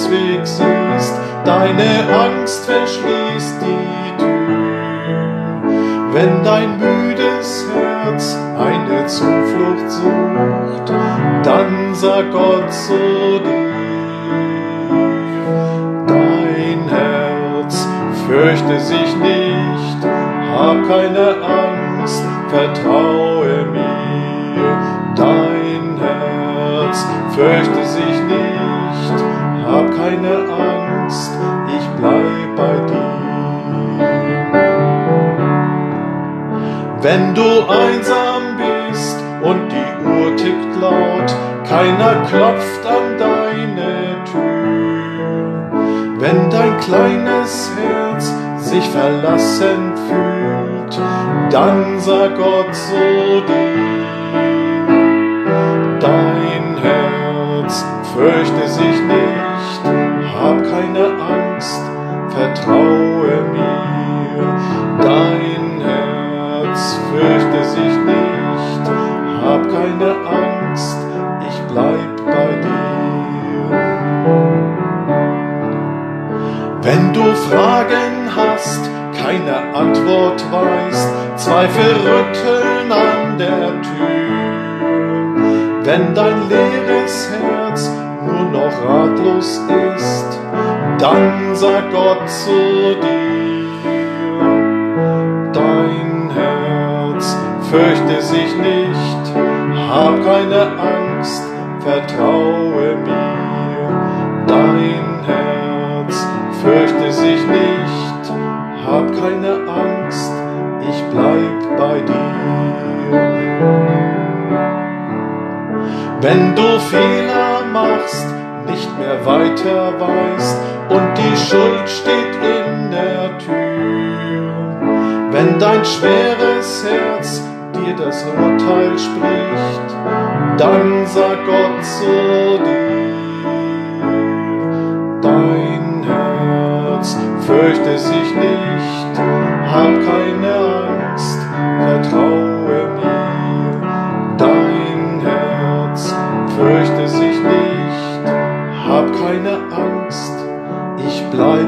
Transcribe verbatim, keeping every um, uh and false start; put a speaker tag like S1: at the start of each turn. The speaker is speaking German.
S1: Ausweg siehst, deine Angst verschließt die Tür. Wenn dein müdes Herz eine Zuflucht sucht, dann sag Gott zu dir, dein Herz fürchte sich nicht, hab keine Angst, vertraue mir. Dein Herz fürchte sich nicht, hab keine Angst, ich bleib bei dir. Wenn du einsam bist und die Uhr tickt laut, keiner klopft an deine Tür. Wenn dein kleines Herz sich verlassen fühlt, dann sag Gott zu dir, dein Herz fürchte sich nicht, hab keine Angst, vertraue mir. Dein Herz fürchte sich nicht, hab keine Angst, ich bleib bei dir. Wenn du Fragen hast, keine Antwort weißt, Zweifel rütteln an der Tür. Wenn dein leeres Herz nur noch ratlos ist, dann sag Gott zu dir, dein Herz fürchte sich nicht, hab keine Angst, vertraue mir. Dein Herz fürchte sich nicht, hab keine Angst, ich bleib bei dir. Wenn du Fehler machst, nicht mehr weiter weißt und die Schuld steht in der Tür, wenn dein schweres Herz dir das Urteil spricht, dann sag Gott zu dir, dein Herz fürchte sich nicht, hab keine Angst, vertraue mir. Dein Herz fürchte sich nicht, hab keine Angst, ich bleib